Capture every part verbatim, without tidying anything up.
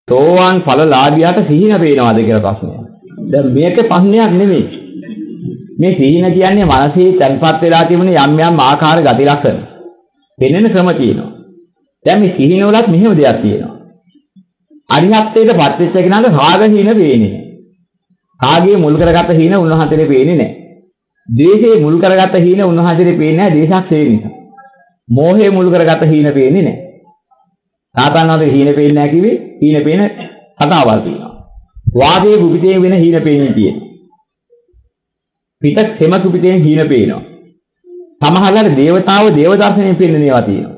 සෝවාන් ඵලලාභියාට සිහින පේනවාද කියලා ප්‍රශ්නයක්. දැන් මේක ප්‍රශ්නයක් නෙමෙයි. මේ සිහින කියන්නේ මනසේ තැන්පත් වෙලා තිබුණ යම් යම් ආකාර ගති ලක්ෂණ. පෙනෙන ක්‍රම තියෙනවා. දැන් මේ සිහින වලත් මෙහෙම දෙයක් තියෙනවා. අරිහත්ත්වයට පත්වෙච්ච කෙනාට රාග හීන පේන්නේ නැහැ. කාගේ මුල් කරගත්ත හීන උන්වහන්සේට පේන්නේ නැහැ. ද්වේෂයේ මුල් කරගත්ත හීන උන්වහන්සේට පේන්නේ නැහැ දේශක්ෂේ නිසා. මෝහයේ මුල් කරගත්ත හීන පේන්නේ නැහැ. සාතන්වාදේ හීන පේන්නේ නැහැ කිව්වේ හීන පේන කතාවල් තියෙනවා. වාදයේ කුපිතේ වෙන හීන පේන්නේ තියෙනවා. පිට සෙම කුපිතේ හීන පේනවා. සමහරවල් දේවතාව දේව දර්ශනයෙන් පෙන්වන ඒවා තියෙනවා.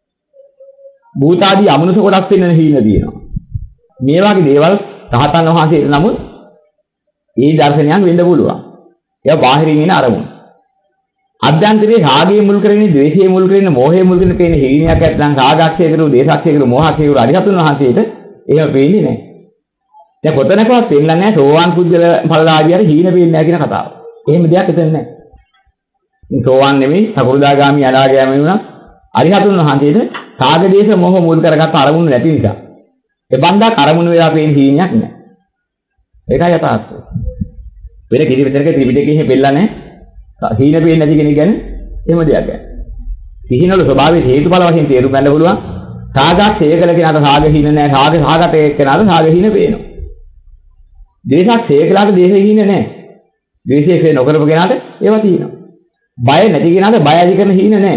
භූතාදී අමනුෂ කොටස් පෙන්වන හීන තියෙනවා. මේ වගේ දේවල් රහතන් වහන්සේට නමුත් ඒ දර්ශනයන් වෙන්න පුළුවන්. ඒවා බාහිරින් එන අරමුණු. අභ්‍යන්තරයේ රාගයේ මුල් කරගෙන, ද්වේෂයේ මුල් කරගෙන, මෝහයේ මුල් කරගෙන පේන හීනයක් නැත්නම් රාගක්ෂය කරු, දේශක්ෂය කරු, මොහක්ෂය කරු අරිහතුන් වහන්සේට ඒව පේන්නේ නැහැ. දැන් කොතනකවත් පෙන්නන්නේ නැහැ සෝවාන් පුද්ගල ඵලලාභියාට හීන පේන්නේ නැහැ කියන කතාව. එහෙම දෙයක් එතන නැහැ. මේ සෝවාන් නෙමෙයි, සකෘදාගාමි අනාගාමි වුණා අරිහතුන් වහන්සේට රාග දේශ මොහ මුල් කරගත්ත අරමුණු නැති නිසා. ඒ බණ්ඩක් අරමුණු වෙලා පේන හීනයක් නැහැ. ඒකයි යථාර්ථය. වෙන කිසි විතරක ත්‍රිපිටකයේ පෙන්නලා නැහැ. හීන පේන්නේ නැති කෙනෙක් ගැන එහෙම දෙයක් නැහැ. සිහිනවල ස්වභාවයේ හේතුඵල වශයෙන් තේරුම් ගන්න පුළුවන්. රාගක්ෂය කළ කෙනාට රාග හීන නැහැ. රාග රාගට එක්කෙනාට රාග හීන පේනවා. ද්වේෂක්ෂය කළාට ද්වේෂ හීන නැහැ. ද්වේෂය නොකරපු කෙනාට ඒවා තියෙනවා. බය නැති කෙනාට බය ඇති කරන හීන නැහැ.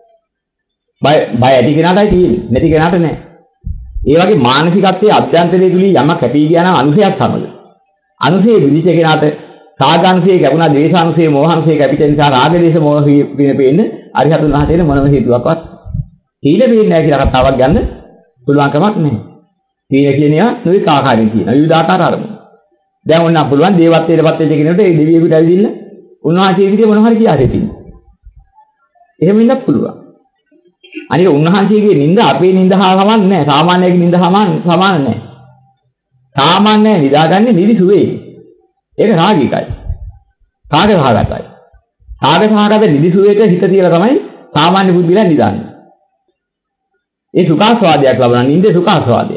බය බය ඇති කෙනාටයි තියෙන්නේ. නැති කෙනාට නැහැ. ඒ වගේ මානසිකත්වයේ අභ්‍යන්තරයේ තුලින් යමක් ඇති ගියා නම් අනුසයත් සමග. අනුසයේ විදිහේ කෙනාට රාගාංශයේ ගැඹුණා ද්වේෂාංශයේ මෝහාංශයේ කැපිට නිසා රාග දේශ මොහ වෙන පේන්න අරිහතුන් වහන්සේට මොනම හේතුවක්වත් තීන වෙන්නේ නැහැ කියලා කතාවක් ගන්න පුළුවන් කමක් නැහැ. තීන කියන ඒවා නොවික ආකාරයෙන් කියන විවිධාකාර අරමුණු. දැන් ඕන නම් පුළුවන් දේවත්වයට පත් වෙච්ච කෙනෙකුට ඒ දෙවියෙකුට ඇවිදින්න උන්වහන්සේ විදිහේ මොන හරි කියා දෙතින්න. එහෙම ඉන්නත් පුළුවන්. අනික උන්වහන්සේගේ නිନ୍ଦ අපේ නිନ୍ଦ හා සමාන නැහැ. සාමාන්‍යයේ නිନ୍ଦ සමාන සමාන නැහැ. සාමාන්‍ය නිදාගන්නේ නිදිසුවේ. ඒක රාගිකයි. රාග සහගතයි. රාග සහගත නිදිසුවේක හිත තියලා තමයි සාමාන්‍ය බුද්ධිලා නිදාන්නේ. ඒ සුඛාස්වාදයක් ලබන නින්දේ සුඛාස්වාදය.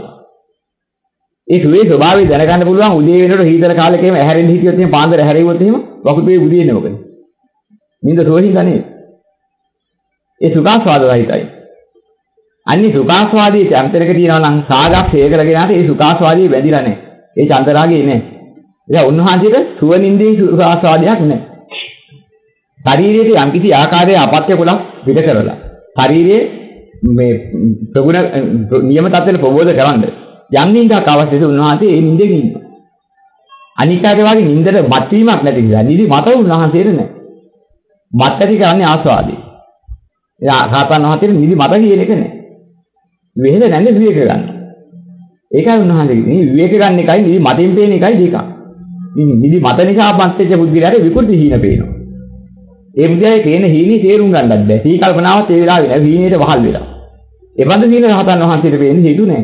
ඒ සුවේ ස්වභාවය දැනගන්න පුළුවන් උදේ වෙනකොට හීතල කාලෙකේම ඇහැරෙන්න හිටියොත් එහෙම පාන්දර ඇහැරෙව්වොත් එහෙම වකුපේ බුදියෙන්නේ මොකද? නින්ද සුවහින් ගන්නේ. ඒ සුඛාස්වාද රහිතයි. අන්නේ සුඛාස්වාදයේ අන්තරක තියෙනවා නම් සාගක්ෂය කරගෙනාට ඒ සුඛාස්වාදයේ බැඳිලා නැහැ. ඒ චන්දරාගේ නැහැ. ඒක උන්වහන්සේට සුව නින්දේ සුඛාස්වාදයක් නැහැ. ශරීරයේ යම්කිසි ආකාරයේ අපත්‍ය කුලක් පිට කරලා ශරීරයේ මේ ප්‍රගුණ නියම තත්ත්වෙට ප්‍රබෝධ කරන්න යම් නින්දක් අවශ්‍යද උන්වහන්සේ ඒ නින්දෙන් ඉන්නවා. අනිකාගේ වගේ නින්දට මත්වීමක් නැති නිසා නිදි මත උන්වහන්සේට නැහැ. මත් ඇති කරන්නේ ආස්වාදේ. එයා රහතන් වහන්සේට නිදි මත කියන එක නැහැ. වෙහෙද නැන්නේ විවේක ගන්න. ඒකයි උන්වහන්සේ කියන්නේ විවේක ගන්න එකයි නිදි මතින් පේන එකයි දෙකක්. නිදි මත නිසා පස්සේ බුද්ධිලාට විකෘති හීන පේනවා. ඒ බුද්ධියේ තේන හීනි තේරුම් ගන්නත් බැහැ. සී කල්පනාවත් ඒ වෙලාවේ නෑ හීනේට වහල් වෙලා. ඒ බඳ හීන රහතන් වහන්සේට පේන්නේ හේතු නෑ.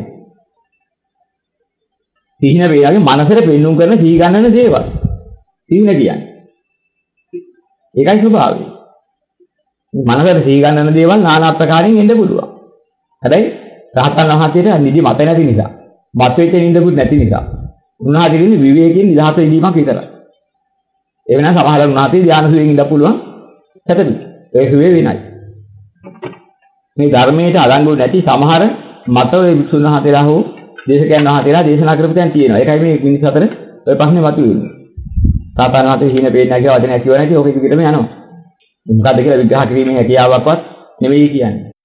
සීන වේලාවේ මනසට පෙන්눔 කරන සී ගන්නන දේවල්. සීන කියන්නේ. ඒකයි ස්වභාවය. මනසට සී ගන්නන දේවල් নানা ආකාරයෙන් එන්න පුළුවන්. හැබැයි රහතන් වහන්සේට නිදි මත නැති නිසා, මත වෙච්ච නින්දකුත් නැති නිසා උන්වහන්සේ කියන්නේ විවේකයෙන් නිදහස ඉඳීමක් විතරයි. ඒ වෙනා සමහර උන්වහන්සේ ධානය සුවයෙන් ඉඳලා පුළුවන්. සැපදි. ඒ සුවේ වෙනයි. මේ ධර්මයට අරංගු නැති සමහර මත වේ විසුණු වහන්සේලා හෝ දේශකයන් වහන්සේලා දේශනා කරපු තැන් තියෙනවා. ඒකයි මේ මිනිස් අතර ඔය ප්‍රශ්නේ මතුවෙන්නේ. සාතාන වහන්සේ හිණ පේන්නේ නැහැ කියලා වචනයක් කිව්ව නැති ඕක ඉදිරියටම යනවා. මොකද්ද කියලා විග්‍රහ කිරීමේ හැකියාවක්වත් නෙවෙයි කියන්නේ.